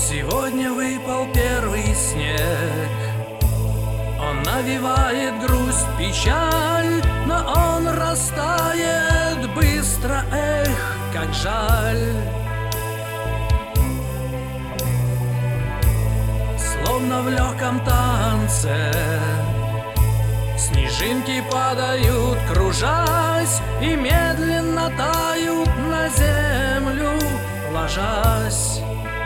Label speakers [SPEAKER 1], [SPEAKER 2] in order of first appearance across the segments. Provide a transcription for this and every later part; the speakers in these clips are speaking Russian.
[SPEAKER 1] Сегодня выпал первый снег. Он навевает грусть, печаль, но он растает быстро, эх, как жаль. Словно в легком танце снежинки падают, кружась, и медленно тают на землю, ложась.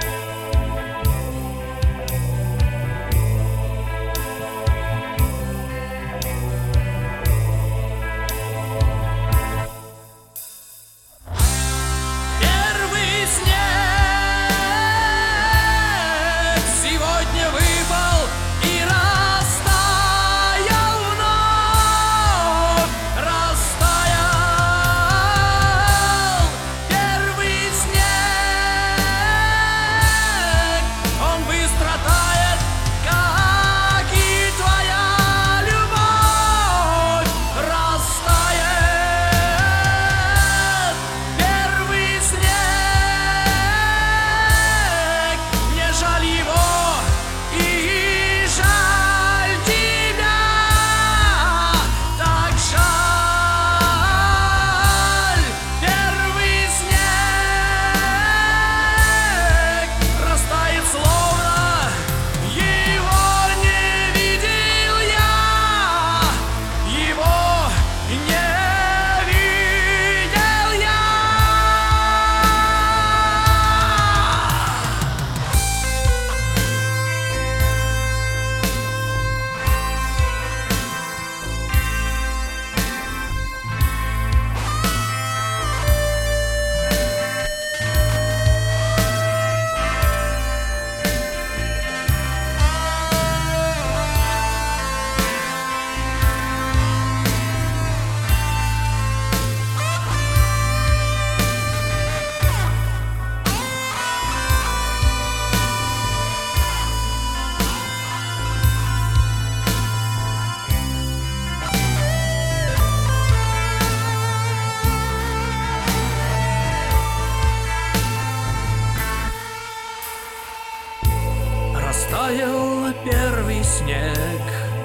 [SPEAKER 1] Растаял первый снег,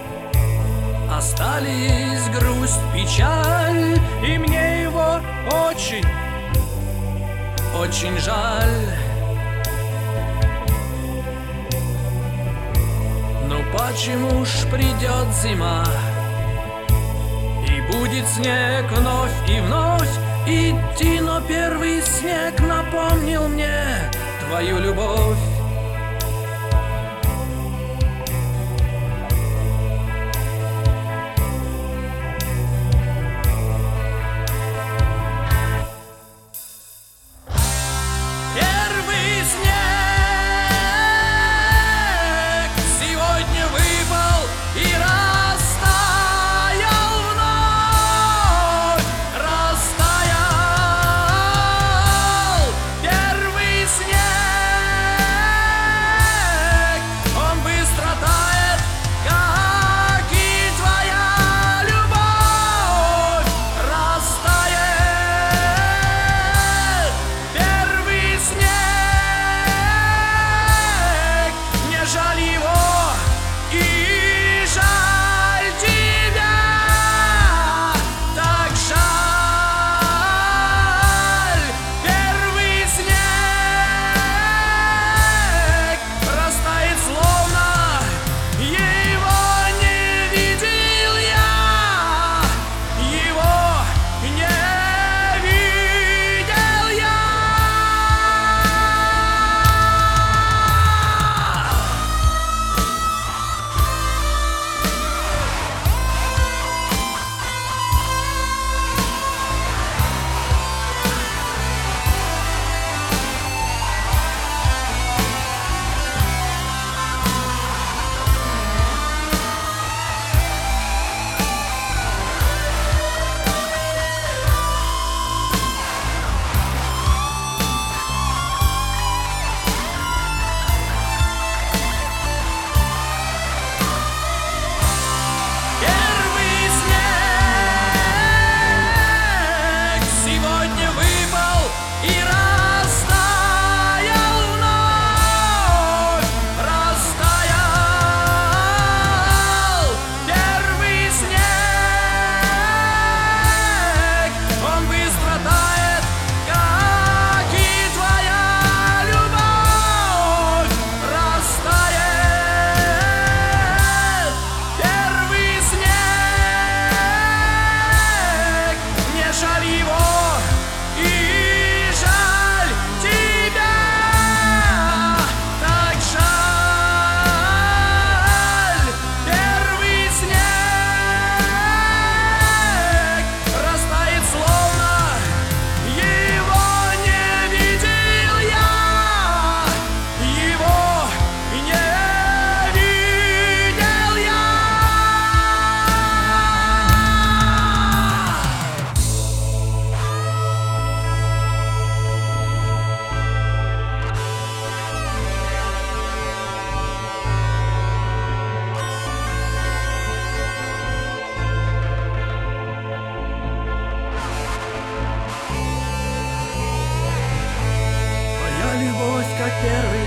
[SPEAKER 1] остались грусть, печаль, и мне его очень, очень жаль. Но почему ж придет зима, и будет снег вновь и вновь идти, но первый снег напомнил мне твою любовь.
[SPEAKER 2] Растаял первый снег.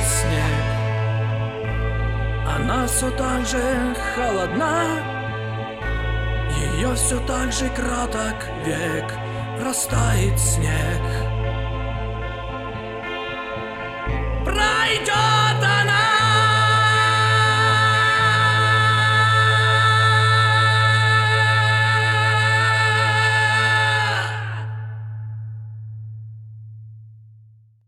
[SPEAKER 1] снег. Она все так же холодна, ее все так же краток век, растает снег. Пройдет